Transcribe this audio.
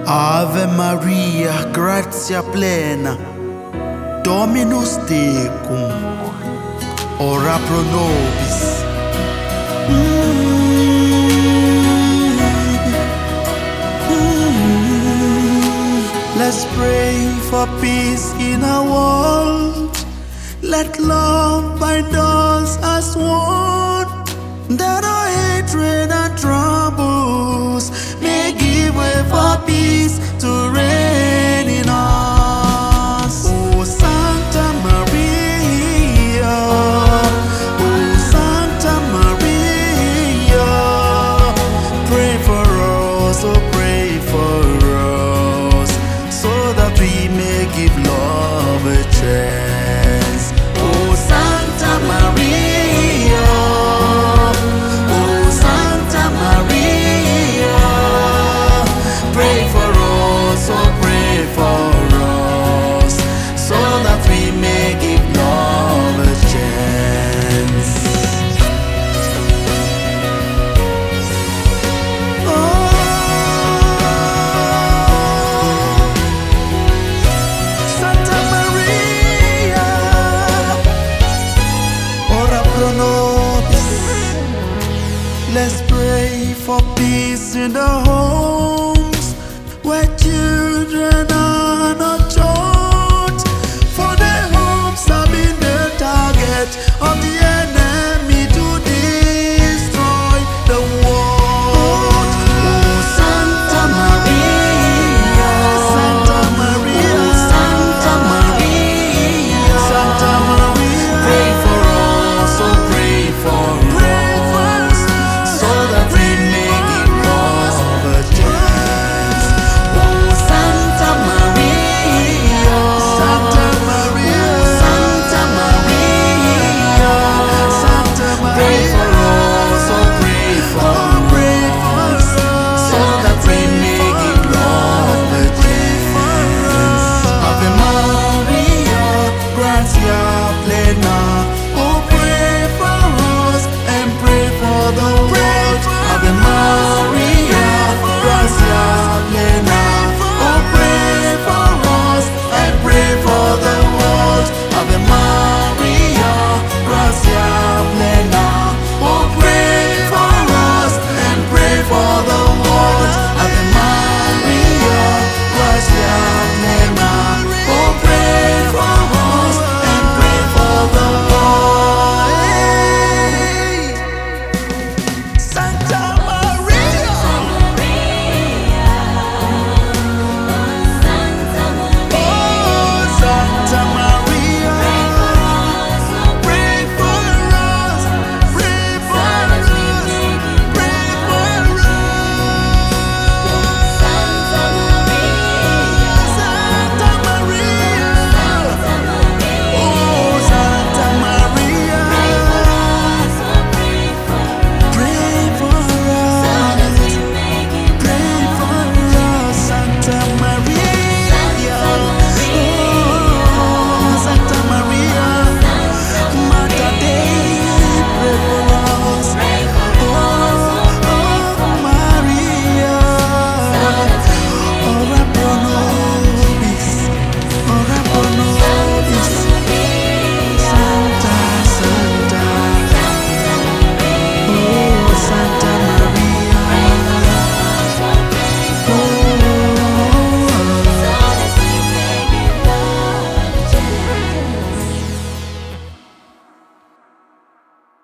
Ave Maria, gratia plena, Dominus tecum, ora pro nobis. Let's pray for peace in our world. Let love bind us as one, that our hatred and troubles may give way for peace to reign in us. Oh Santa Maria, oh Santa Maria, pray for us, oh pray for us, so that we may give love a chance. Oh Santa Maria, oh Santa Maria, pray for us, oh pray for us, so that we may give love a chance. Santa Maria, ora pro nobis. Let's pray for peace in the home.